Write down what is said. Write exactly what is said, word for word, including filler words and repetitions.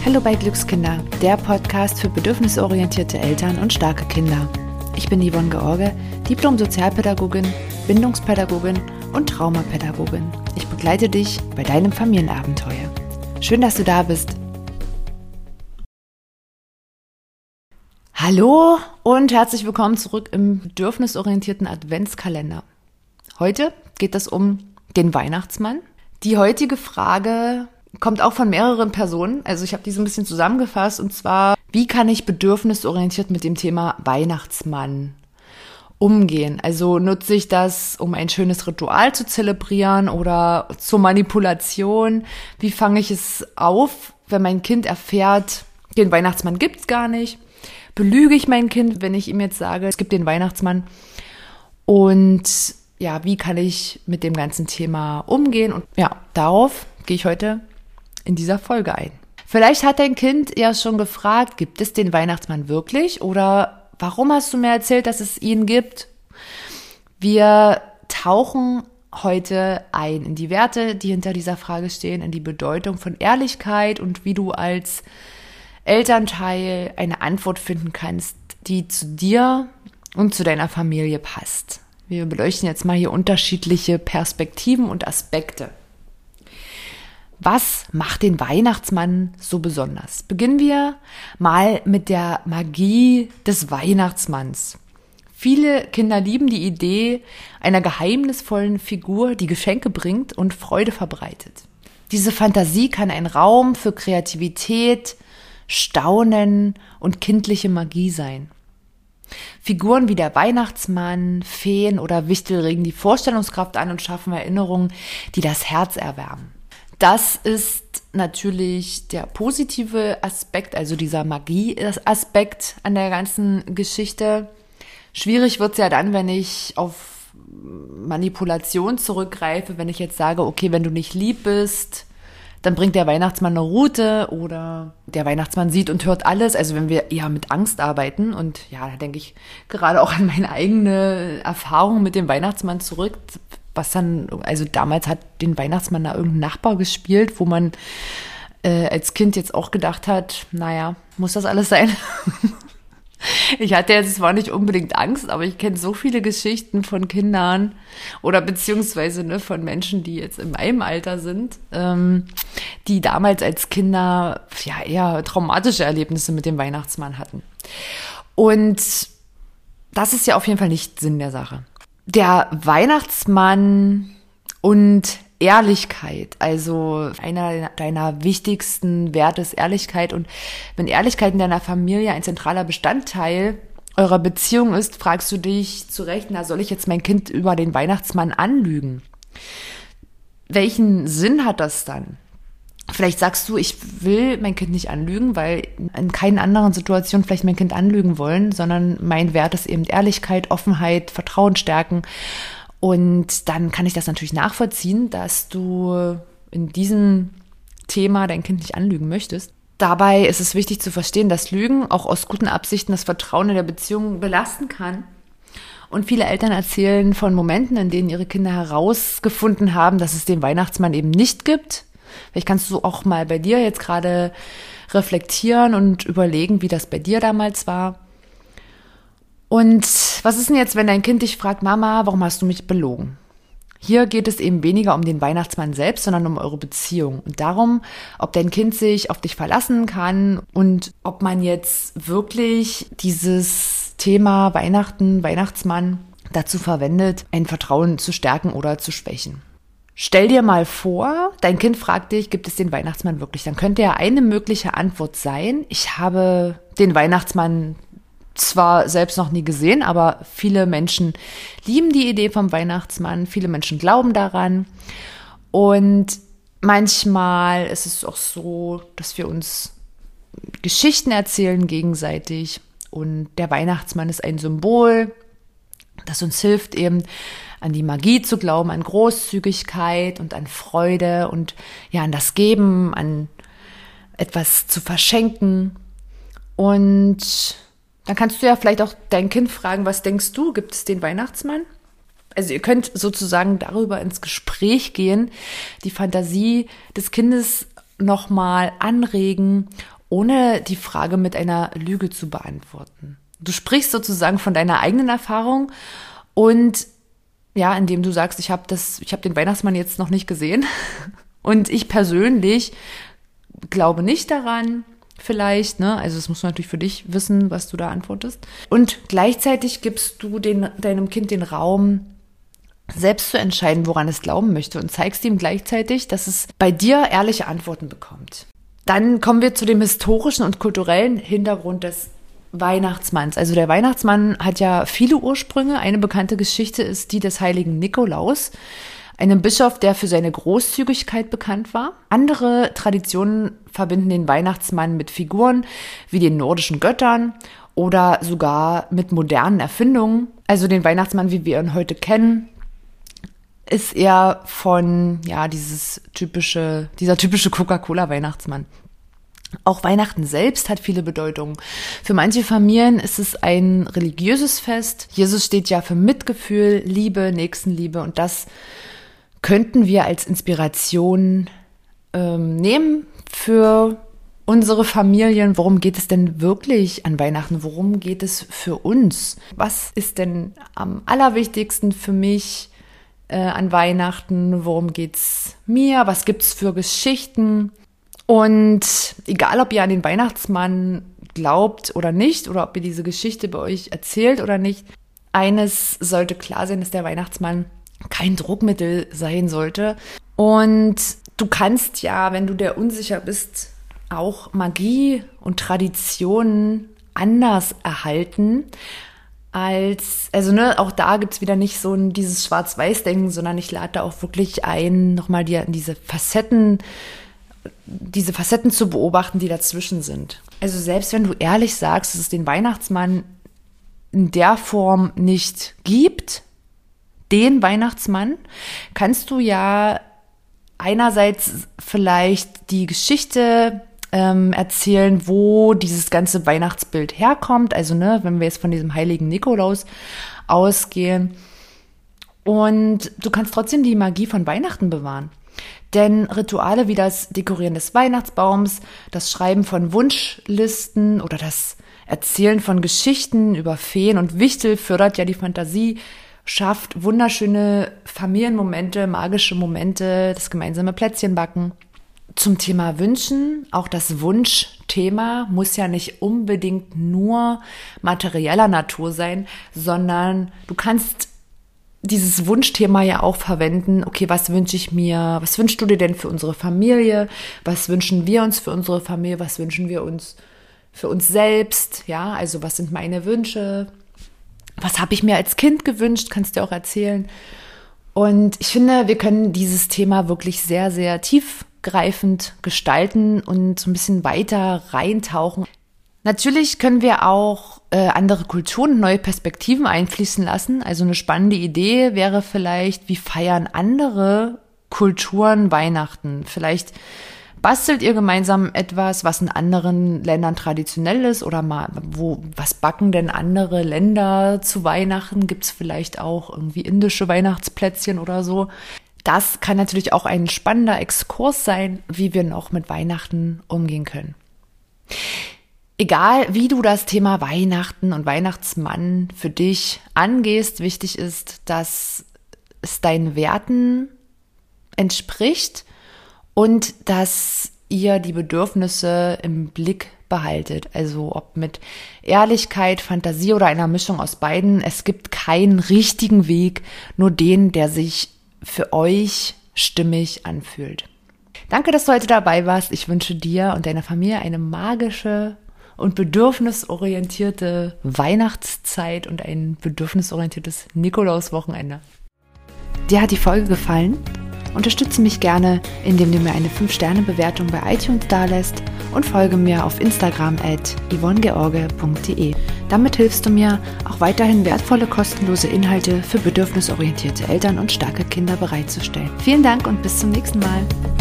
Hallo bei Glückskinder, der Podcast für bedürfnisorientierte Eltern und starke Kinder. Ich bin Yvonne George, Diplom-Sozialpädagogin, Bindungspädagogin und Traumapädagogin. Ich begleite dich bei deinem Familienabenteuer. Schön, dass du da bist. Hallo und herzlich willkommen zurück im bedürfnisorientierten Adventskalender. Heute geht es um den Weihnachtsmann. Die heutige Frage kommt auch von mehreren Personen. Also ich habe die so ein bisschen zusammengefasst und zwar, wie kann ich bedürfnisorientiert mit dem Thema Weihnachtsmann umgehen? Also nutze ich das, um ein schönes Ritual zu zelebrieren oder zur Manipulation? Wie fange ich es auf, wenn mein Kind erfährt, den Weihnachtsmann gibt's gar nicht? Belüge ich mein Kind, wenn ich ihm jetzt sage, es gibt den Weihnachtsmann? Und ja, wie kann ich mit dem ganzen Thema umgehen? Und ja, darauf gehe ich heute in dieser Folge ein. Vielleicht hat dein Kind ja schon gefragt, gibt es den Weihnachtsmann wirklich? Oder warum hast du mir erzählt, dass es ihn gibt? Wir tauchen heute ein in die Werte, die hinter dieser Frage stehen, in die Bedeutung von Ehrlichkeit und wie du als Elternteil eine Antwort finden kannst, die zu dir und zu deiner Familie passt. Wir beleuchten jetzt mal hier unterschiedliche Perspektiven und Aspekte. Was macht den Weihnachtsmann so besonders? Beginnen wir mal mit der Magie des Weihnachtsmanns. Viele Kinder lieben die Idee einer geheimnisvollen Figur, die Geschenke bringt und Freude verbreitet. Diese Fantasie kann ein Raum für Kreativität, Staunen und kindliche Magie sein. Figuren wie der Weihnachtsmann, Feen oder Wichtel regen die Vorstellungskraft an und schaffen Erinnerungen, die das Herz erwärmen. Das ist natürlich der positive Aspekt, also dieser Magie-Aspekt an der ganzen Geschichte. Schwierig wird es ja dann, wenn ich auf Manipulation zurückgreife, wenn ich jetzt sage, okay, wenn du nicht lieb bist, dann bringt der Weihnachtsmann eine Route oder der Weihnachtsmann sieht und hört alles. Also wenn wir eher mit Angst arbeiten und ja, da denke ich gerade auch an meine eigene Erfahrung mit dem Weihnachtsmann zurück, was dann, also damals hat den Weihnachtsmann da irgendein Nachbar gespielt, wo man äh, als Kind jetzt auch gedacht hat, naja, muss das alles sein? Ich hatte jetzt zwar nicht unbedingt Angst, aber ich kenne so viele Geschichten von Kindern oder beziehungsweise ne, von Menschen, die jetzt in meinem Alter sind, ähm, die damals als Kinder ja eher traumatische Erlebnisse mit dem Weihnachtsmann hatten. Und das ist ja auf jeden Fall nicht Sinn der Sache. Der Weihnachtsmann und Ehrlichkeit, also einer deiner wichtigsten Werte ist Ehrlichkeit. Und wenn Ehrlichkeit in deiner Familie ein zentraler Bestandteil eurer Beziehung ist, fragst du dich zu Recht, na, soll ich jetzt mein Kind über den Weihnachtsmann anlügen? Welchen Sinn hat das dann? Vielleicht sagst du, ich will mein Kind nicht anlügen, weil in keinen anderen Situationen vielleicht mein Kind anlügen wollen, sondern mein Wert ist eben Ehrlichkeit, Offenheit, Vertrauen stärken. Und dann kann ich das natürlich nachvollziehen, dass du in diesem Thema dein Kind nicht anlügen möchtest. Dabei ist es wichtig zu verstehen, dass Lügen auch aus guten Absichten das Vertrauen in der Beziehung belasten kann. Und viele Eltern erzählen von Momenten, in denen ihre Kinder herausgefunden haben, dass es den Weihnachtsmann eben nicht gibt. Vielleicht kannst du auch mal bei dir jetzt gerade reflektieren und überlegen, wie das bei dir damals war. Und was ist denn jetzt, wenn dein Kind dich fragt, Mama, warum hast du mich belogen? Hier geht es eben weniger um den Weihnachtsmann selbst, sondern um eure Beziehung und darum, ob dein Kind sich auf dich verlassen kann und ob man jetzt wirklich dieses Thema Weihnachten, Weihnachtsmann dazu verwendet, ein Vertrauen zu stärken oder zu schwächen. Stell dir mal vor, dein Kind fragt dich, gibt es den Weihnachtsmann wirklich? Dann könnte ja eine mögliche Antwort sein, ich habe den Weihnachtsmann zwar selbst noch nie gesehen, aber viele Menschen lieben die Idee vom Weihnachtsmann, viele Menschen glauben daran und manchmal ist es auch so, dass wir uns Geschichten erzählen gegenseitig und der Weihnachtsmann ist ein Symbol, das uns hilft eben an die Magie zu glauben, an Großzügigkeit und an Freude und ja an das Geben, an etwas zu verschenken. Und dann kannst du ja vielleicht auch dein Kind fragen, was denkst du, gibt es den Weihnachtsmann? Also ihr könnt sozusagen darüber ins Gespräch gehen, die Fantasie des Kindes nochmal anregen ohne die Frage mit einer Lüge zu beantworten. Du sprichst sozusagen von deiner eigenen Erfahrung und ja, indem du sagst, ich habe das, ich habe den Weihnachtsmann jetzt noch nicht gesehen und ich persönlich glaube nicht daran, vielleicht, ne? Also das musst du natürlich für dich wissen, was du da antwortest. Und gleichzeitig gibst du den, deinem Kind den Raum, selbst zu entscheiden, woran es glauben möchte und zeigst ihm gleichzeitig, dass es bei dir ehrliche Antworten bekommt. Dann kommen wir zu dem historischen und kulturellen Hintergrund des Weihnachtsmanns. Also der Weihnachtsmann hat ja viele Ursprünge. Eine bekannte Geschichte ist die des heiligen Nikolaus, einem Bischof, der für seine Großzügigkeit bekannt war. Andere Traditionen verbinden den Weihnachtsmann mit Figuren wie den nordischen Göttern oder sogar mit modernen Erfindungen. Also den Weihnachtsmann, wie wir ihn heute kennen, ist eher von, ja, dieses typische, dieser typische Coca-Cola-Weihnachtsmann. Auch Weihnachten selbst hat viele Bedeutungen. Für manche Familien ist es ein religiöses Fest. Jesus steht ja für Mitgefühl, Liebe, Nächstenliebe und das könnten wir als Inspiration ähm, nehmen für unsere Familien. Worum geht es denn wirklich an Weihnachten? Worum geht es für uns? Was ist denn am allerwichtigsten für mich äh, an Weihnachten? Worum geht's mir? Was gibt's für Geschichten? Und egal, ob ihr an den Weihnachtsmann glaubt oder nicht, oder ob ihr diese Geschichte bei euch erzählt oder nicht, eines sollte klar sein, dass der Weihnachtsmann kein Druckmittel sein sollte. Und du kannst ja, wenn du dir unsicher bist, auch Magie und Traditionen anders erhalten als, also ne, auch da gibt's wieder nicht so ein, dieses Schwarz-Weiß-Denken, sondern ich lade da auch wirklich ein, nochmal dir diese Facetten diese Facetten zu beobachten, die dazwischen sind. Also selbst wenn du ehrlich sagst, dass es den Weihnachtsmann in der Form nicht gibt, den Weihnachtsmann, kannst du ja einerseits vielleicht die Geschichte ähm, erzählen, wo dieses ganze Weihnachtsbild herkommt. Also ne, wenn wir jetzt von diesem heiligen Nikolaus ausgehen. Und du kannst trotzdem die Magie von Weihnachten bewahren. Denn Rituale wie das Dekorieren des Weihnachtsbaums, das Schreiben von Wunschlisten oder das Erzählen von Geschichten über Feen und Wichtel fördert ja die Fantasie, schafft wunderschöne Familienmomente, magische Momente, das gemeinsame Plätzchenbacken. Zum Thema Wünschen, auch das Wunschthema muss ja nicht unbedingt nur materieller Natur sein, sondern du kannst dieses Wunschthema ja auch verwenden. Okay, was wünsche ich mir? Was wünschst du dir denn für unsere Familie? Was wünschen wir uns für unsere Familie? Was wünschen wir uns für uns selbst? Ja, also was sind meine Wünsche? Was habe ich mir als Kind gewünscht? Kannst du auch erzählen. Und ich finde, wir können dieses Thema wirklich sehr, sehr tiefgreifend gestalten und so ein bisschen weiter reintauchen. Natürlich können wir auch äh, andere Kulturen und neue Perspektiven einfließen lassen. Also eine spannende Idee wäre vielleicht, wie feiern andere Kulturen Weihnachten? Vielleicht bastelt ihr gemeinsam etwas, was in anderen Ländern traditionell ist oder mal, wo, was backen denn andere Länder zu Weihnachten? Gibt es vielleicht auch irgendwie indische Weihnachtsplätzchen oder so? Das kann natürlich auch ein spannender Exkurs sein, wie wir noch mit Weihnachten umgehen können. Egal, wie du das Thema Weihnachten und Weihnachtsmann für dich angehst, wichtig ist, dass es deinen Werten entspricht und dass ihr die Bedürfnisse im Blick behaltet. Also ob mit Ehrlichkeit, Fantasie oder einer Mischung aus beiden. Es gibt keinen richtigen Weg, nur den, der sich für euch stimmig anfühlt. Danke, dass du heute dabei warst. Ich wünsche dir und deiner Familie eine magische und bedürfnisorientierte Weihnachtszeit und ein bedürfnisorientiertes Nikolauswochenende. Dir hat die Folge gefallen? Unterstütze mich gerne, indem du mir eine fünf Sterne Bewertung bei iTunes dalässt und folge mir auf Instagram at yvonne george punkt de. Damit hilfst du mir, auch weiterhin wertvolle, kostenlose Inhalte für bedürfnisorientierte Eltern und starke Kinder bereitzustellen. Vielen Dank und bis zum nächsten Mal.